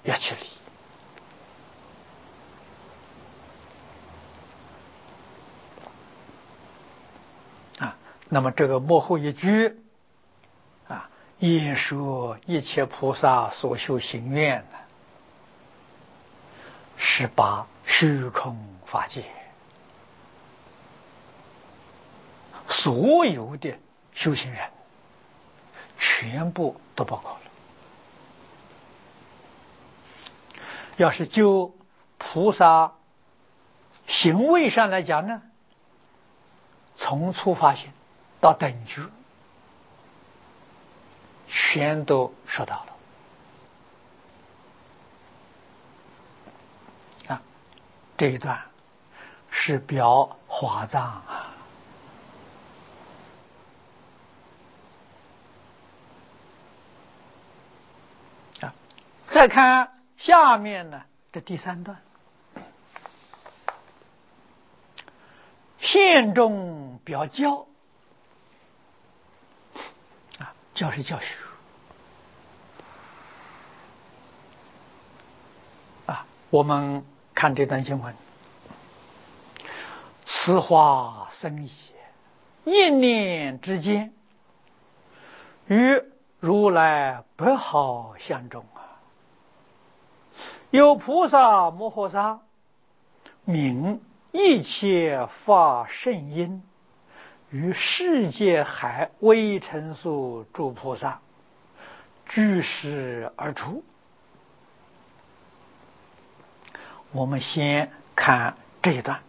要去理。那么这个末后一句言说一切菩萨所修行愿呢，是把虚空法界所有的修行人全部都包括了。要是就菩萨行为上来讲呢，从初发心到等觉全都说到了。这一段是表华藏再看下面呢，这第三段，现中表教教是教学我们看这段经文，此化生也，一念之间，与如来百好相中有菩萨摩诃萨名一切法圣因，于世界海微尘数诸菩萨居士而出。我们先看这一段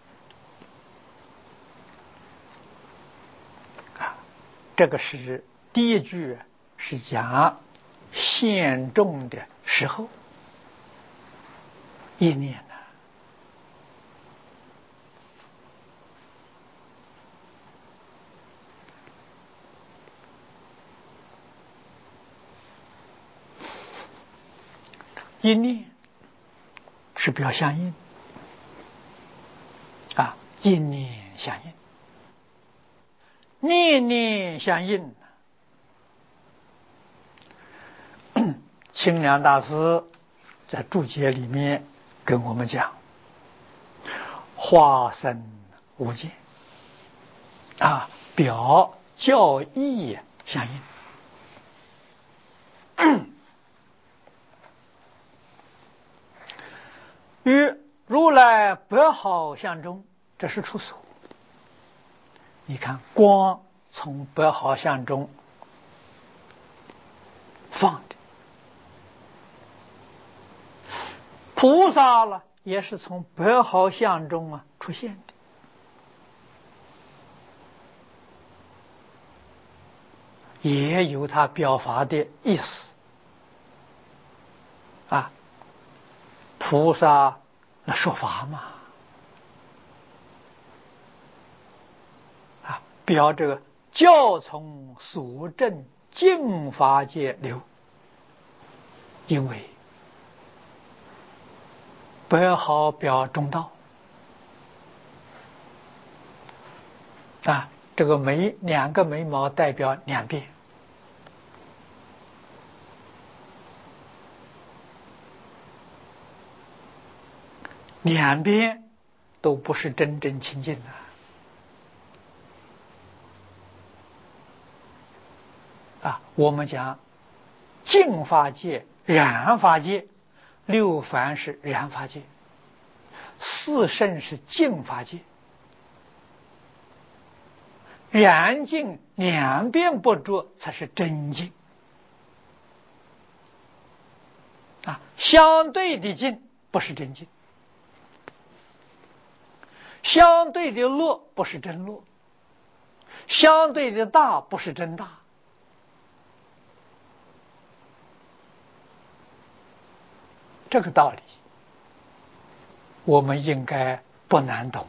这个是第一句，是讲现众的时候一念一念是表相应一念相应，念念相应。清凉大师在注解里面跟我们讲，化身无间表教义相应。与如来百好相中，这是出手。你看光从百好相中放的，菩萨了也是从百好相中出现的。也有他表法的意思菩萨那说法嘛表这个教从所证净法界流，因为百好表中道这个两个眉毛代表两边，两边都不是真正清净我们讲净法界、染法界，六凡是染法界，四圣是净法界。染净两边不着才是真净相对的净不是真净，相对的乐不是真乐，相对的大不是真大。这个道理我们应该不难懂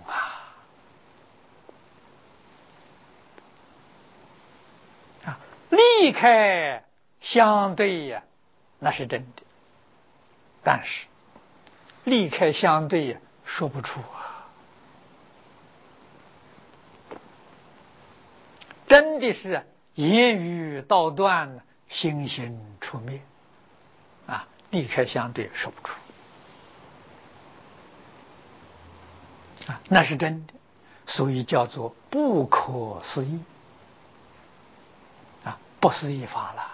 离开相对那是真的，但是离开相对说不出真的是言语道断，心行出灭离开相对说不出啊，那是真的，所以叫做不可思议啊，不思议法了。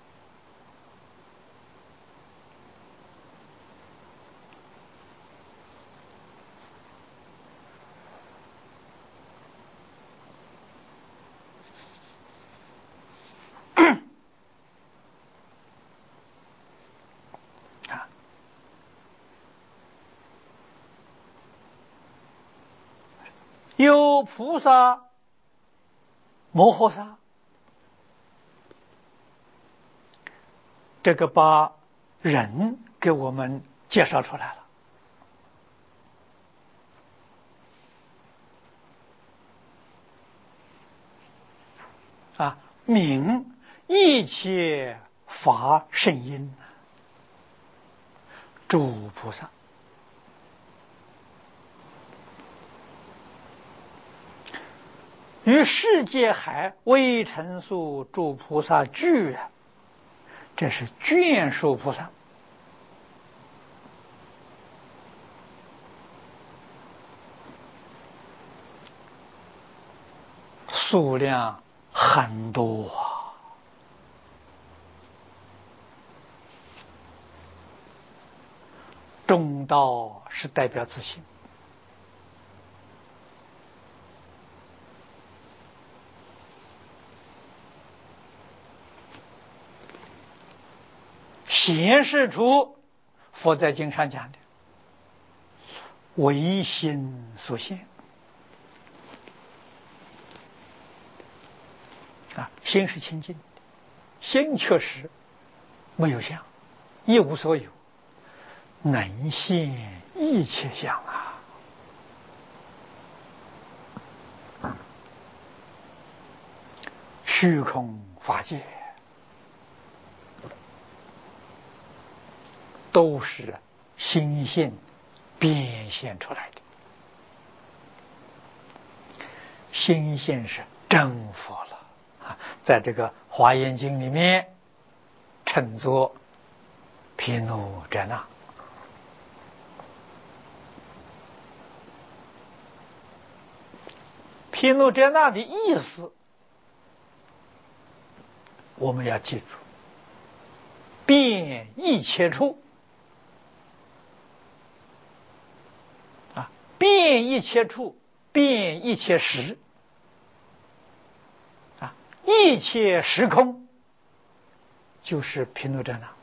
有菩萨摩诃萨，这个把人给我们介绍出来了啊，名一切法圣因诸菩萨，于世界海微尘数诸菩萨聚啊，这是眷属菩萨，数量很多啊。中道是代表自性，显示出佛在经上讲的唯心所现啊，心是清净的，心确实没有相，一无所有，能现一切相啊！虚空法界都是心性变现出来的，心性是真佛了啊！在这个《华严经》里面称作毗卢遮那。毗卢遮那的意思我们要记住，遍一切处啊，遍一切处，遍一切时啊，一切时空就是毗卢遮那。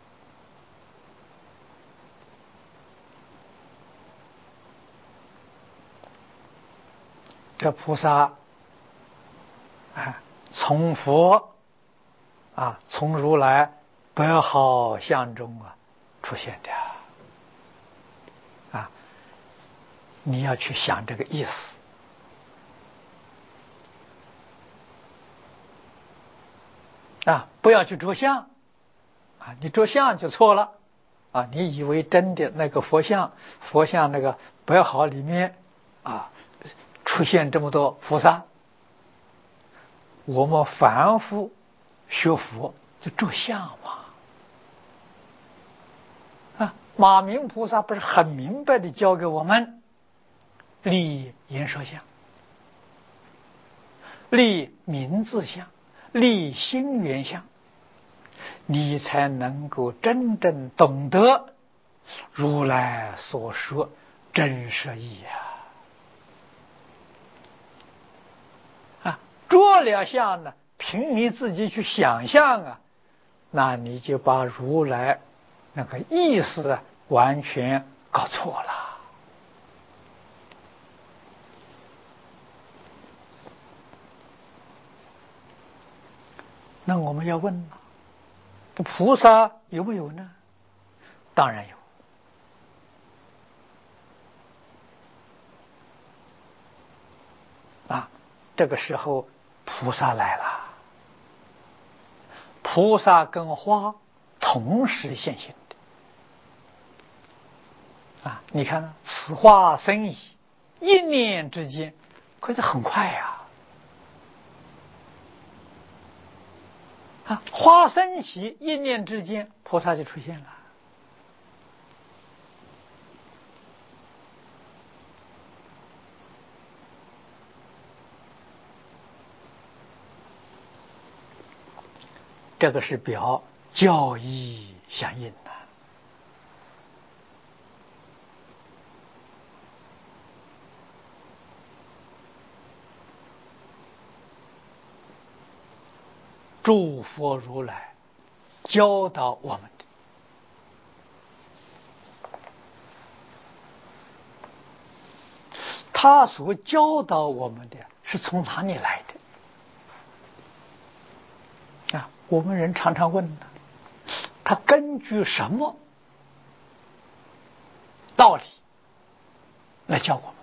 这菩萨啊，从佛啊，从如来百好相中啊出现的啊，你要去想这个意思啊，不要去着相啊，你着相就错了啊，你以为真的那个佛像那个百好里面啊出现这么多菩萨，我们凡夫学佛就着相嘛啊！马明菩萨不是很明白的教给我们立言说相，立名字相，立心缘相，你才能够真正懂得如来所说真实义啊！着了相呢，凭你自己去想象啊，那你就把如来那个意思完全搞错了。那我们要问了，这菩萨有没有呢？当然有啊！这个时候菩萨来了，菩萨跟花同时现形的啊！你看此花生矣，一念之间，可是很快呀！啊，花生起，一念之间，菩萨就出现了这个是表教义相应的。诸佛如来教导我们的，他所教导我们的是从哪里来的？我们人常常问呢，他根据什么道理来教我们？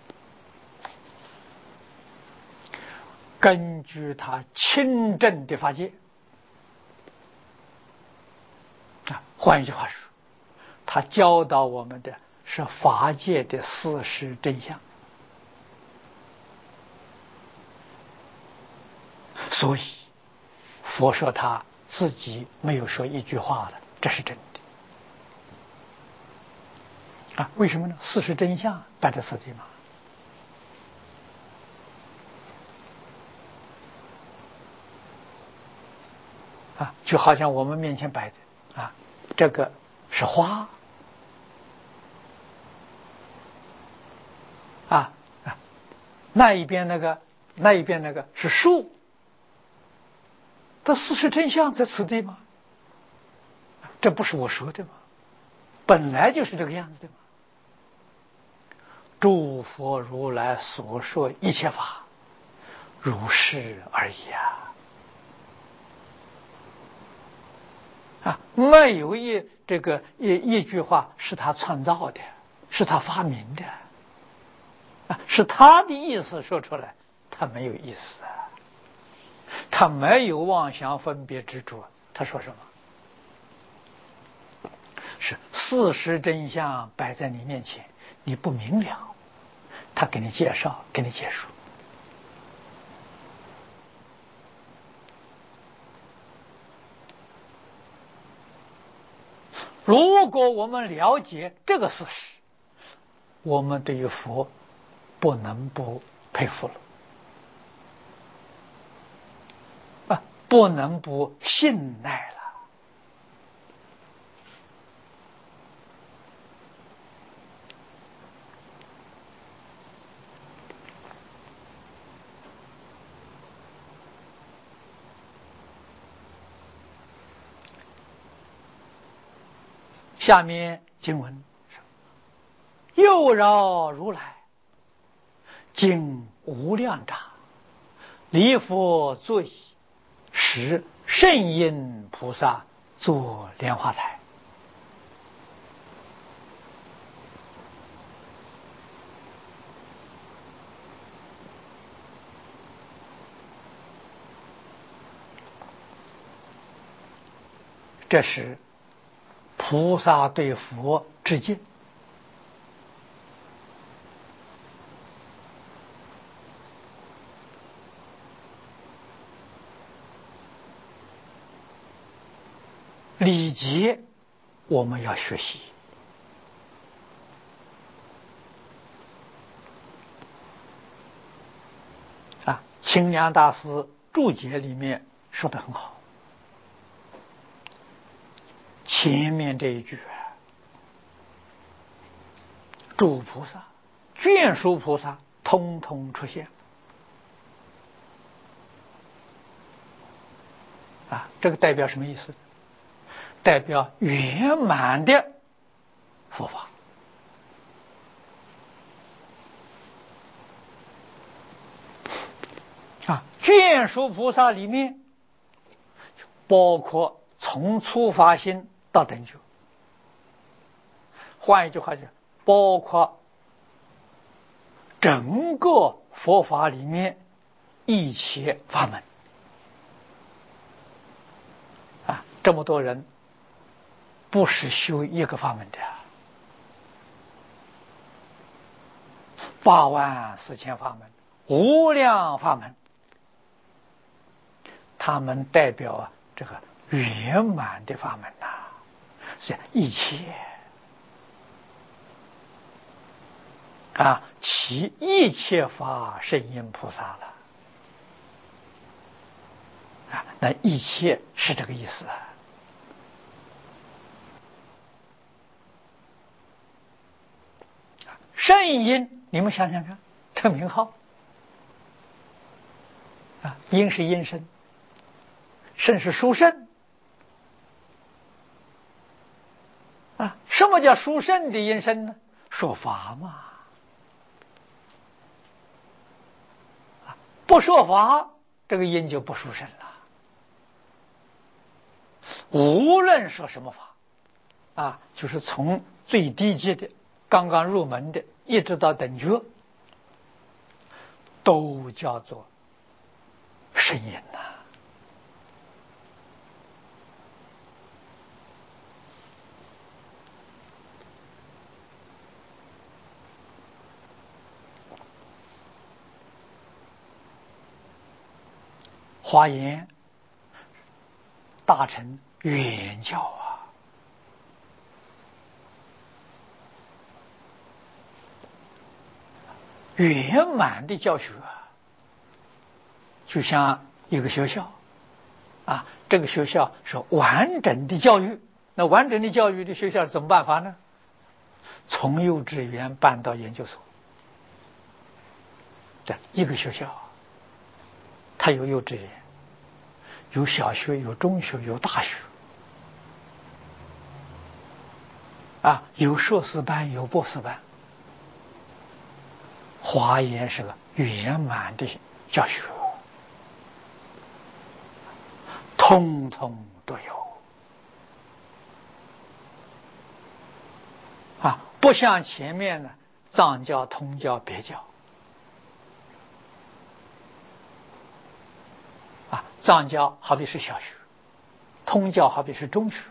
根据他亲证的法界。换一句话说，他教导我们的是法界的事实真相。所以佛说他自己没有说一句话了，这是真的。为什么呢？事实真相摆在此地嘛。就好像我们面前摆的这个是花那一边那个是树，这事实真相在此地吗？这不是我说的吗？本来就是这个样子的嘛。诸佛如来所说一切法，如是而已没有一句话是他创造的，是他发明的是他的意思说出来，他没有意思他没有妄想分别执着。他说什么？是事实真相摆在你面前，你不明了，他给你介绍，给你解说。如果我们了解这个事实，我们对于佛不能不佩服了不能不信赖了。下面经文又饶如来经无量刹，离佛座椅，使圣音菩萨作莲花台。这是菩萨对佛致敬。礼节我们要学习清凉大师注解里面说得很好，前面这一句诸菩萨眷属菩萨通通出现这个代表什么意思？代表圆满的佛法眷属菩萨里面包括从初发心到等觉，换一句话讲，包括整个佛法里面一切法门这么多人不是修一个法门的84000法门，无量法门，他们代表这个圆满的法门是一切其一切法圣音菩萨了那一切是这个意思啊。圣因，你们想想看，这名号啊，因是因身，圣是殊胜啊。什么叫殊胜的因身呢？说法嘛。不说法，这个因就不殊胜了。无论说什么法啊，就是从最低阶的刚刚入门的一直到等觉，都叫做圣因呐。华严大乘圆教啊，圆满的教学，就像一个学校啊，这个学校是完整的教育。那完整的教育的学校是怎么办法呢？从幼稚园办到研究所，对，一个学校，它有幼稚园，有小学，有中学，有大学，啊，有硕士班，有博士班。华严是个圆满的教学，通通都有啊，不像前面呢，藏教、通教、别教啊，藏教好比是小学，通教好比是中学，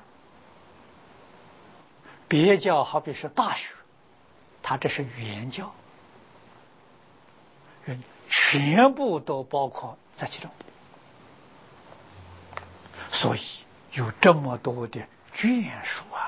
别教好比是大学，它这是圆教，全部都包括在其中，所以有这么多的眷属啊。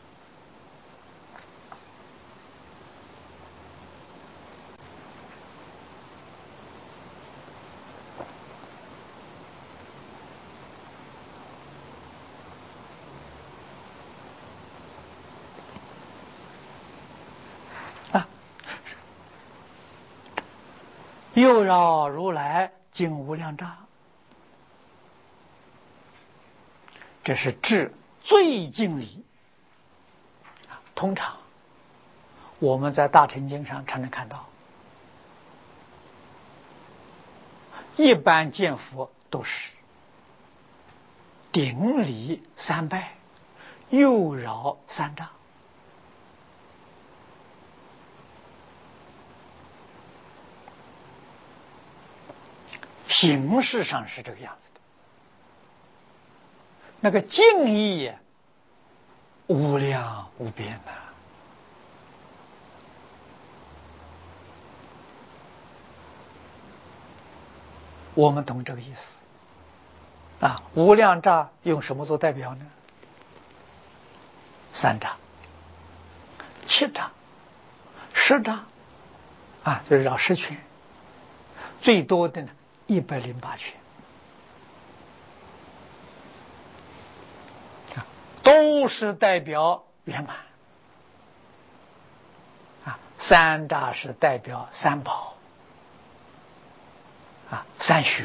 又绕如来经无量刹，这是至最敬礼。通常我们在大乘经上常能看到，一般见佛都是顶礼三拜，右绕三丈。形式上是这个样子的，那个敬意无量无边呐。我们懂这个意思啊。无量刹用什么做代表呢？三刹、七刹、十刹啊，就是绕10圈，最多的呢108圈，都是代表圆满啊。三刹是代表三宝啊，三学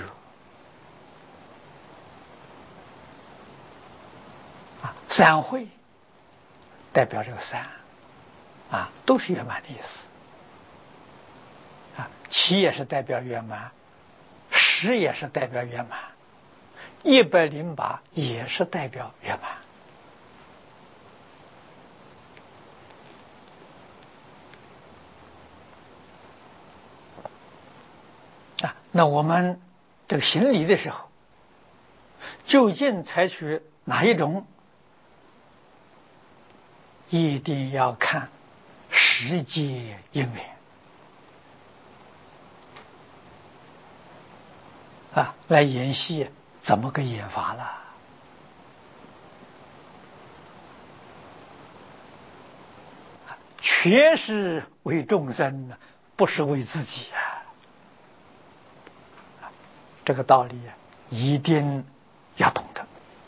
啊，三会代表这个三啊，都是圆满的意思啊。七也是代表圆满，10也是代表圆满，108也是代表圆满啊。那我们这个行礼的时候，究竟采取哪一种？一定要看时节因缘啊，来演戏怎么个演法了？全是为众生，不是为自己啊！这个道理一定要懂得。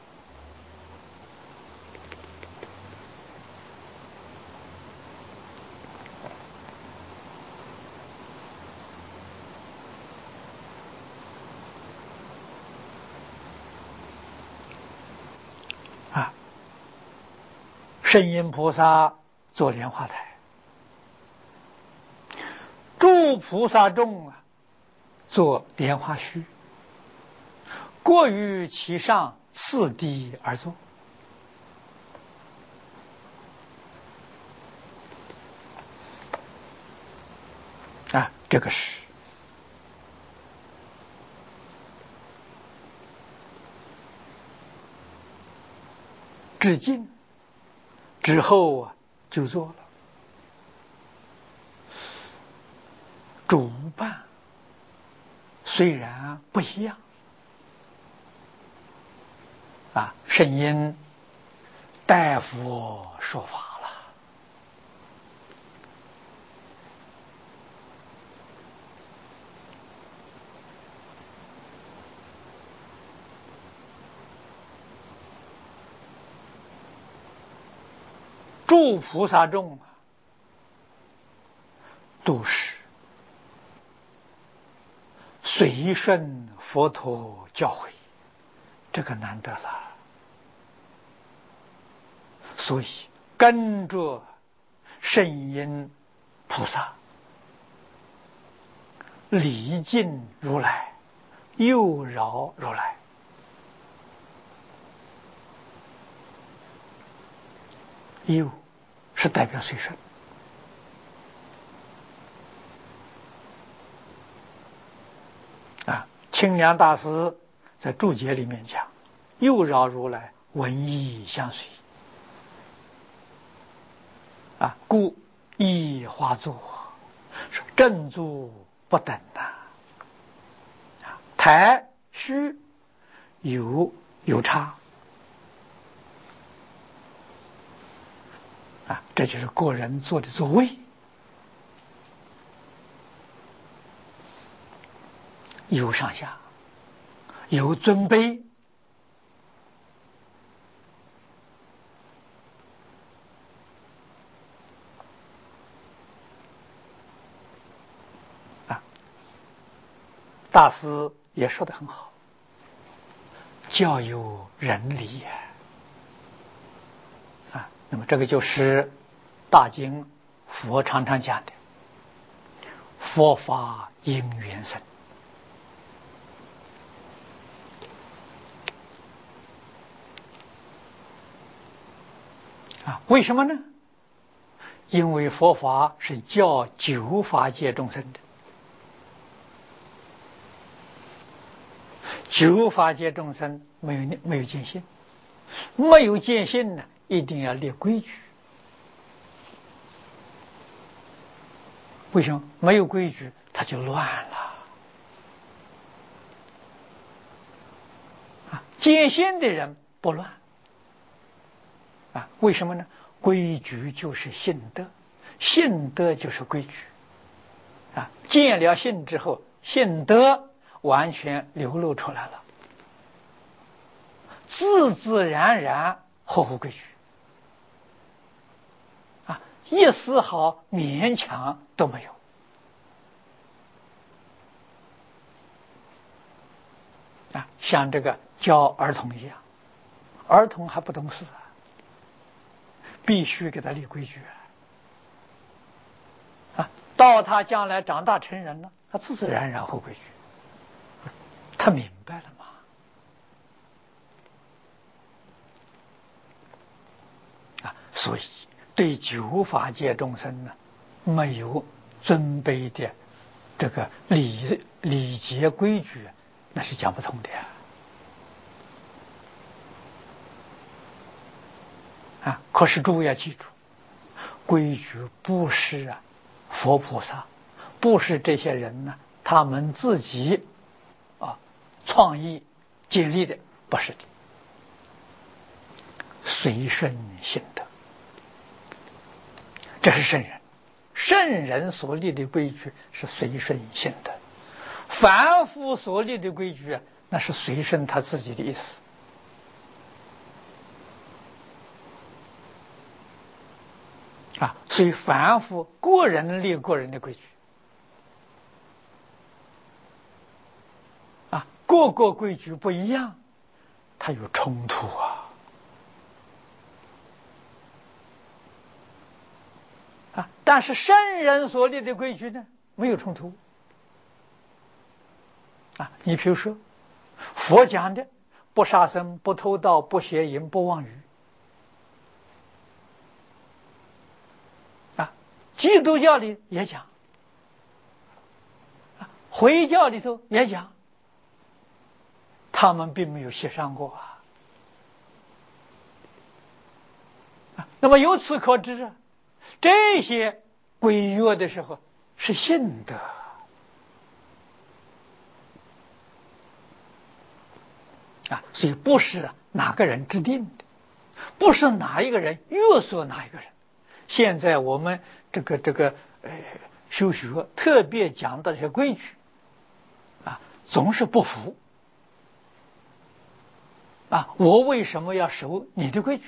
圣音菩萨做莲花台，诸菩萨众做莲花须，各于其上，次第而坐。这个是致敬之后就做了。主办虽然不一样圣因代佛说法了。诸菩萨众都是随顺佛陀教诲，这个难得了。所以跟着圣因菩萨，礼敬如来，诱饶如来。诱是代表随顺，清凉大师在注解里面讲，诱饶如来文义相随故一花座是正坐不等台须有差这就是个人坐的座位，有上下，有尊卑大师也说得很好，教有仁理那么这个就是大经佛常常讲的佛法因缘生为什么呢？因为佛法是教九法界众生的，九法界众生没有见性，没有见性呢，一定要立规矩。为什么？没有规矩它就乱了见性的人不乱为什么呢？规矩就是性德，性德就是规矩见了性之后，性德完全流露出来了，自自然然合乎规矩一丝毫勉强都没有像这个教儿童一样，儿童还不懂事必须给他立规矩到他将来长大成人了，他自自然然合规矩，他明白了嘛所以对九法界众生呢，没有尊卑的这个礼节规矩，那是讲不通的可是诸位要记住，规矩不是佛菩萨，不是这些人呢他们自己创意建立的，不是的，随顺性德，这是圣人，圣人所立的规矩是随顺性德，凡夫所立的规矩那是随顺他自己的意思所以凡夫个人立个人的规矩各个规矩不一样，它有冲突但是圣人所立的规矩呢，没有冲突你比如说佛讲的不杀生、不偷盗、不邪淫、不妄语基督教里也讲，回教里头也讲，他们并没有协商过那么由此可知这些规约的时候是信德所以不是哪个人制定的，不是哪一个人约束哪一个人。现在我们这个修学特别讲的这些规矩总是不服我为什么要守你的规矩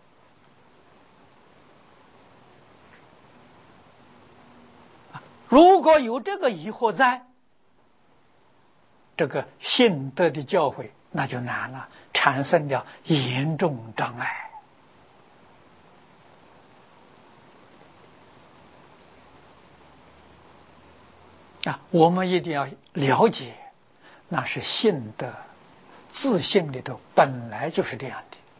如果有这个疑惑在，这个信德的教诲那就难了，产生了严重障碍我们一定要了解，那是信德自信里头本来就是这样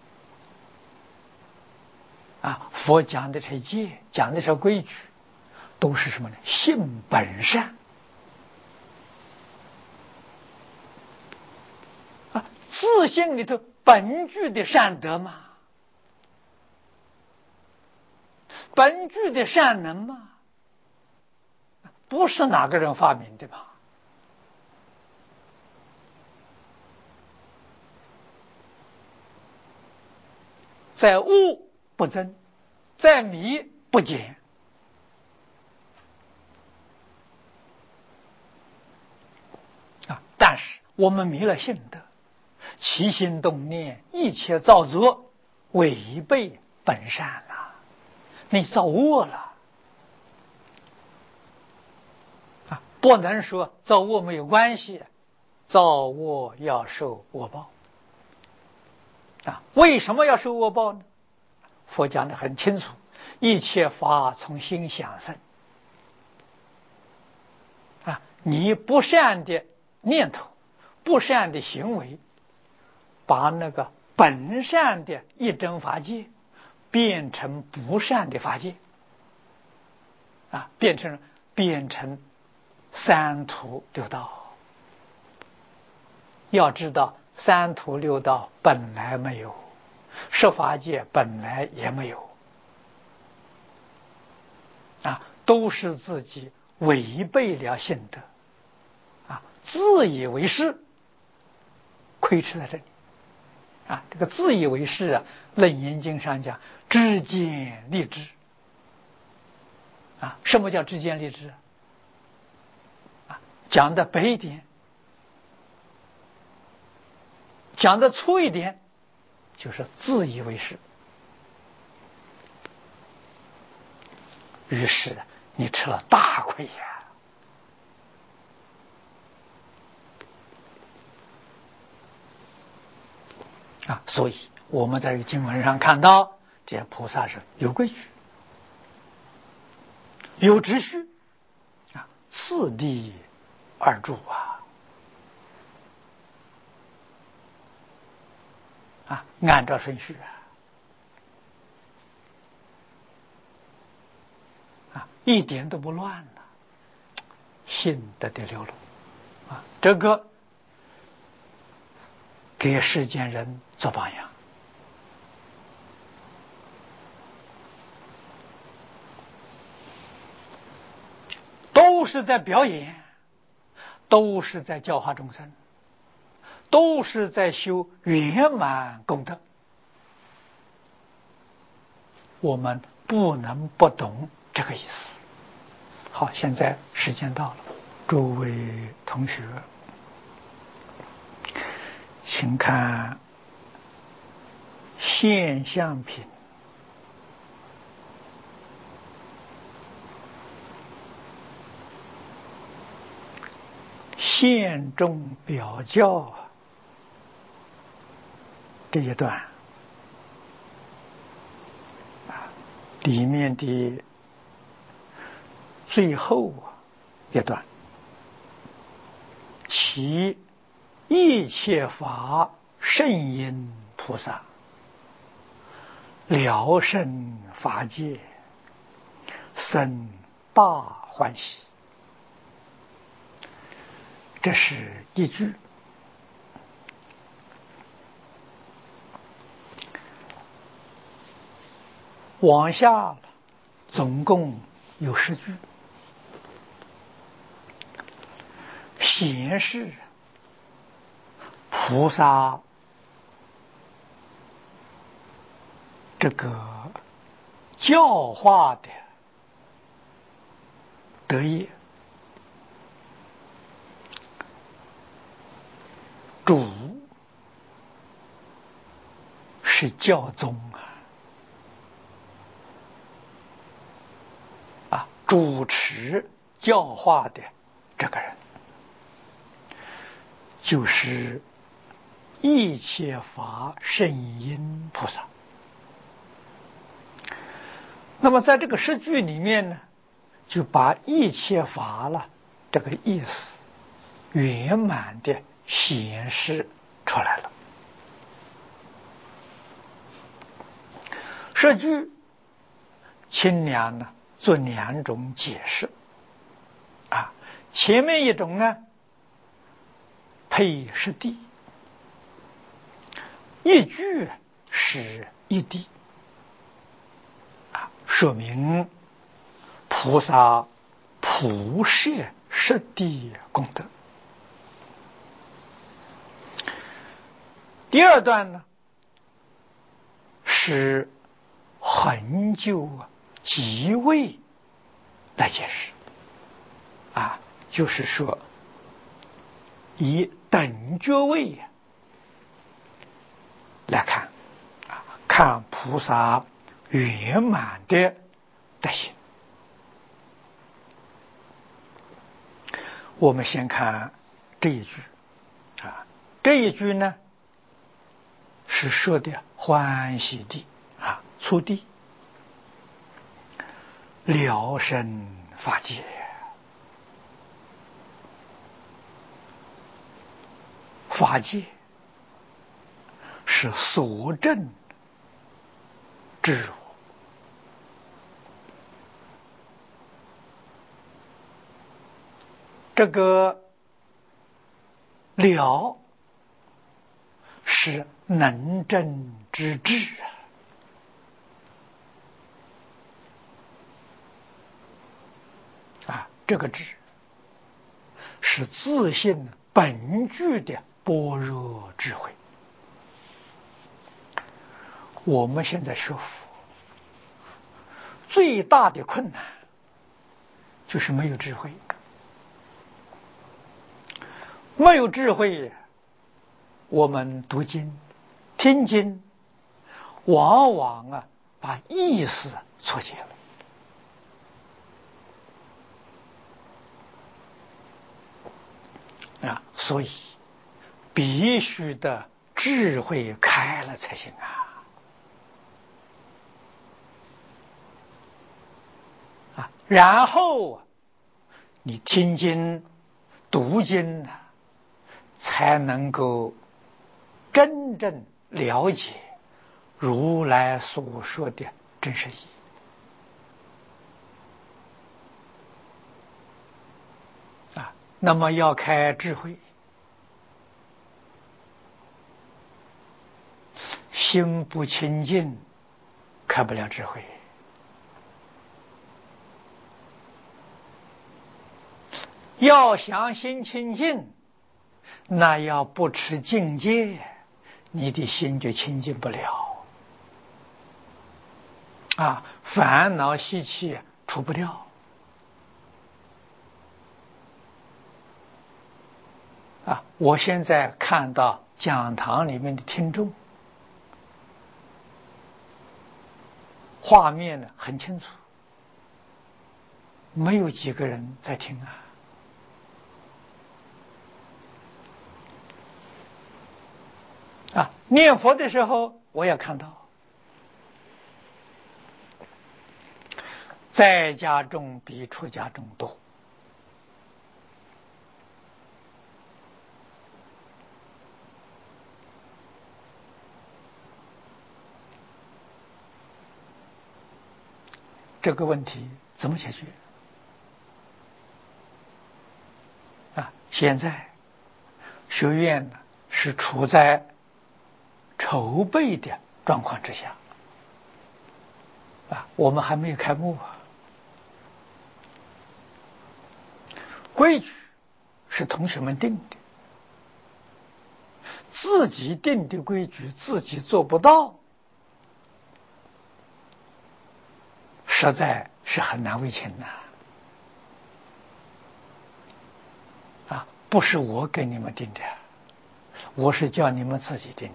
的佛讲的这戒，讲的这规矩，都是什么呢？性本善自信里头本具的善德嘛，本具的善能嘛，不是哪个人发明的吧？在物不增，在迷不减但是我们迷了性德，起心动念，一切造作违背本善了，你造恶了不能说造恶没有关系，造恶要受恶报为什么要受恶报呢？佛讲得很清楚，一切法从心想生你不善的念头，不善的行为，把那个本善的一真法界变成不善的法界变成三途六道。要知道三途六道本来没有，十法界本来也没有都是自己违背了性德自以为是，亏吃在这里这个自以为是楞严经上讲知见立知什么叫知见立知讲的白一点，讲的粗一点，就是自以为是。于是你吃了大亏所以我们在这个经文上看到，这些菩萨是有规矩、有秩序次第而住按照顺序一点都不乱信德的流露这个给世间人做榜样都是在表演，都是在教化众生，都是在修圆满功德。我们不能不懂这个意思。好，现在时间到了，诸位同学，请看现象品宪众表教这一段里面的最后一段，其一切法圣因菩萨了生法界，生大欢喜。这是一句。往下总共有10句，显示菩萨这个教化的德业。主是教宗主持教化的这个人，就是一切法圣因菩萨。那么在这个10句里面呢，就把一切法了这个意思圆满的显示出来了。10句清凉呢做2种解释前面一种呢配10谛，一句是一谛说明菩萨普摄10谛功德。第二段呢是恒久即位来解释就是说以等觉位来看看菩萨圆满的德行。我们先看这一句这一句呢是说的欢喜地初地了生法界。法界是所证之我，这个了是能证之智这个智是自性本具的般若智慧。我们现在学佛最大的困难就是没有智慧，没有智慧，我们读经听经往往把意思错解了所以必须的智慧开了才行然后你听经读经才能够真正了解如来所说的真实意那么要开智慧，心不清净开不了智慧。要想心清净，那要不持境界，你的心就清净不了烦恼习气除不掉我现在看到讲堂里面的听众画面呢很清楚，没有几个人在听念佛的时候我也看到，在家中比出家中多。这个问题怎么解决？现在学院呢是处在筹备的状况之下，我们还没有开幕。规矩是同学们定的，自己定的规矩自己做不到，实在是很难为情呐。不是我给你们定的，我是叫你们自己定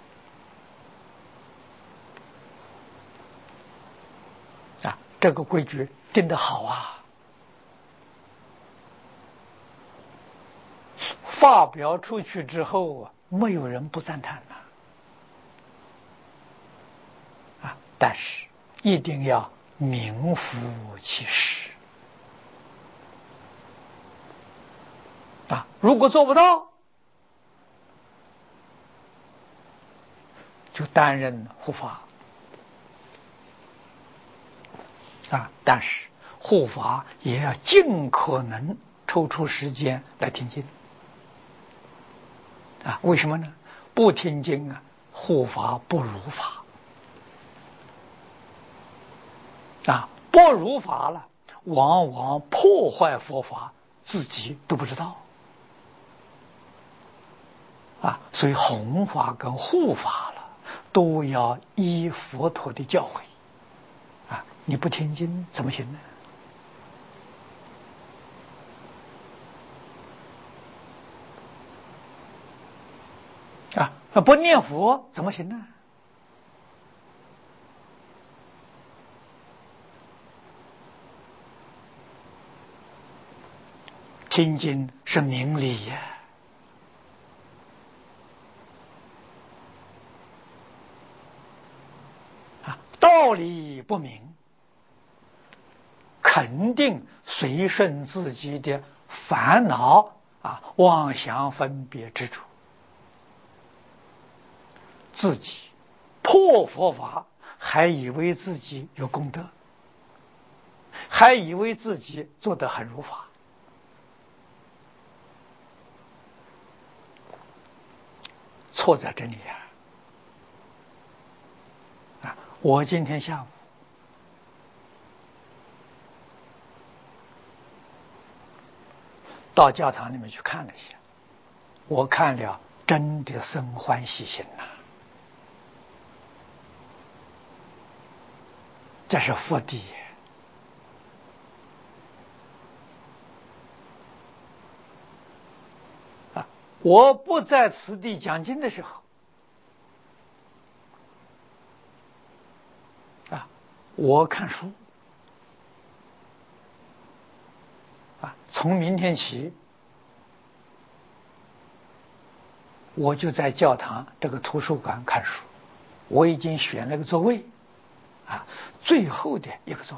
的。这个规矩定得好啊，发表出去之后没有人不赞叹但是一定要名副其实。如果做不到，就担任护法。但是护法也要尽可能抽出时间来听经。为什么呢？不听经护法不如法。不如法了，往往破坏佛法，自己都不知道。所以弘法跟护法了，都要依佛陀的教诲。你不听经怎么行呢？不念佛怎么行呢？听经是明理呀。道理不明，肯定随顺自己的烦恼妄想分别执着，自己破佛法，还以为自己有功德，还以为自己做得很如法。错在这里我今天下午到教堂里面去看了一下，我看了真的生欢喜心这是福地。我不在此地讲经的时候我看书从明天起我就在教堂这个图书馆看书。我已经选了个座位最后的一个座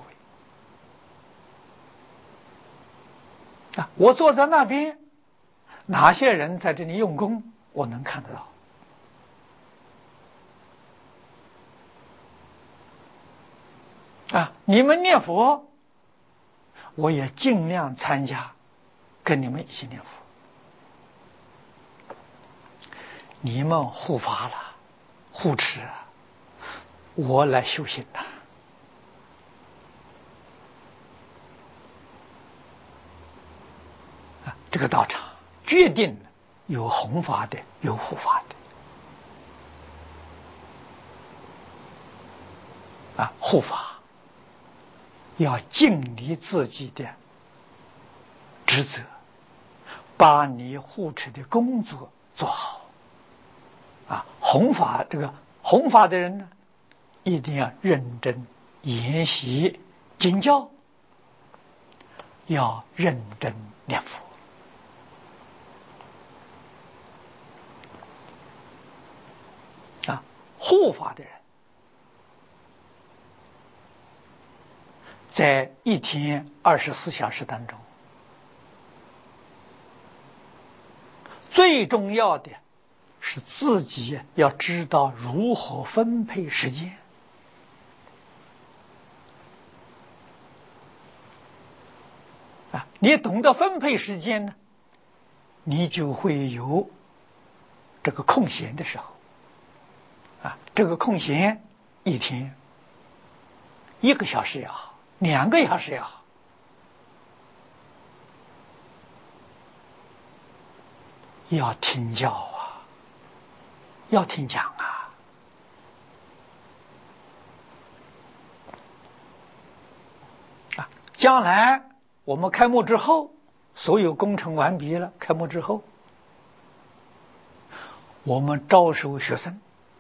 位我坐在那边，哪些人在这里用功我能看得到你们念佛我也尽量参加，跟你们一起念佛。你们护法了，护持我来修行这个道场决定有弘法的，有护法的护法要尽力自己的职责，把你护持的工作做好弘法，这个弘法的人呢，一定要认真研习经教，要认真念佛。 护法的人，在一天24小时当中，最重要的是自己要知道如何分配时间。你懂得分配时间呢，你就会有这个空闲的时候。这个空闲一天1个小时也好，2个小时也好，要听教啊，要听讲啊。将来我们开幕之后，所有工程完毕了，开幕之后，我们招收学生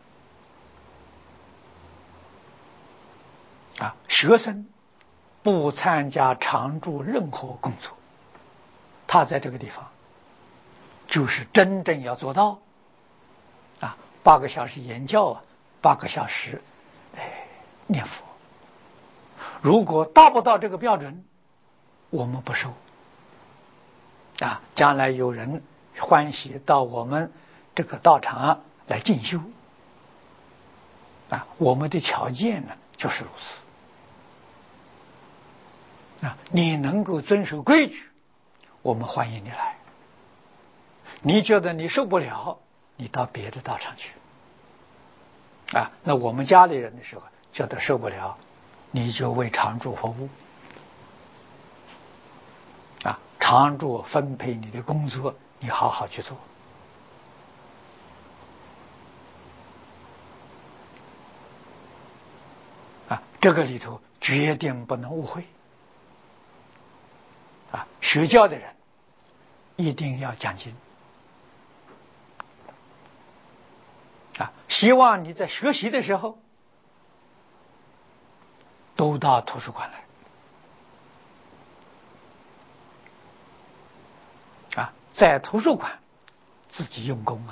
学生不参加常住任何工作，他在这个地方就是真正要做到8个小时言教8个小时念佛。如果达不到这个标准，我们不收将来有人欢喜到我们这个道场来进修我们的条件呢就是如此你能够遵守规矩，我们欢迎你来。你觉得你受不了，你到别的道场去那我们家里人的时候觉得受不了，你就为常住服务常住分配你的工作，你好好去做这个里头决定不能误会学教的人一定要讲经希望你在学习的时候都到图书馆来在图书馆自己用功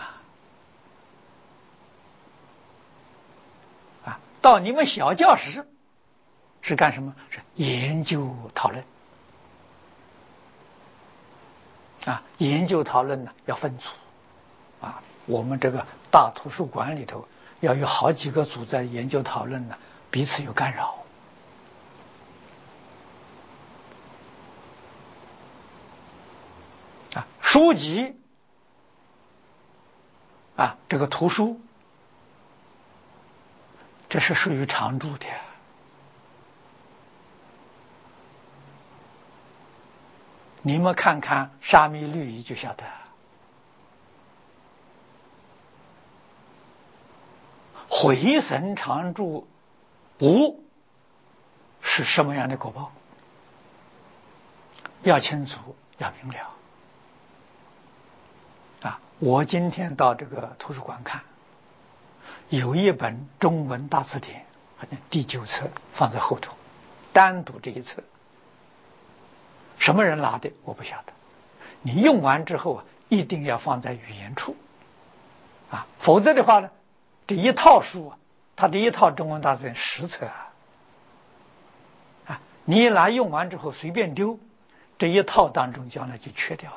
到你们小教室是干什么？是研究讨论研究讨论呢要分组我们这个大图书馆里头要有好几个组在研究讨论呢，彼此有干扰书籍这个图书，这是属于常住的你们看看沙弥律仪就晓得，回神常住无是什么样的果报，要清楚要明了我今天到这个图书馆看，有一本中文大词典，好像第9册放在后头，单独这一册，什么人拿的我不晓得。你用完之后一定要放在语言处否则的话呢，这一套书它这一套中文大词典10册你一拿用完之后随便丢，这一套当中将来就缺掉了。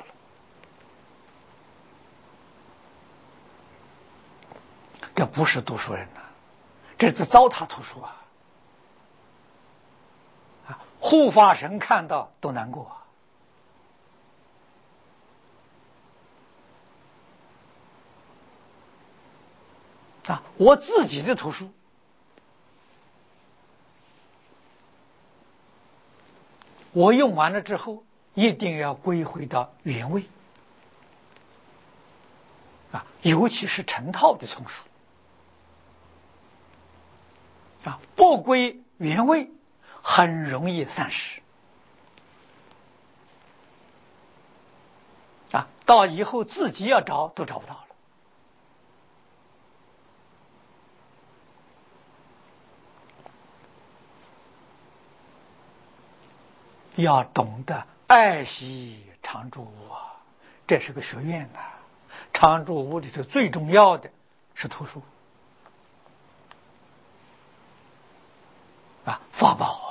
这不是读书人这是糟蹋图书护法神看到都难过我自己的图书我用完了之后一定要归回到原位尤其是成套的丛书不归原位很容易散失到以后自己要找都找不到了。要懂得爱惜常住屋这是个学院常住屋里头最重要的是图书法宝。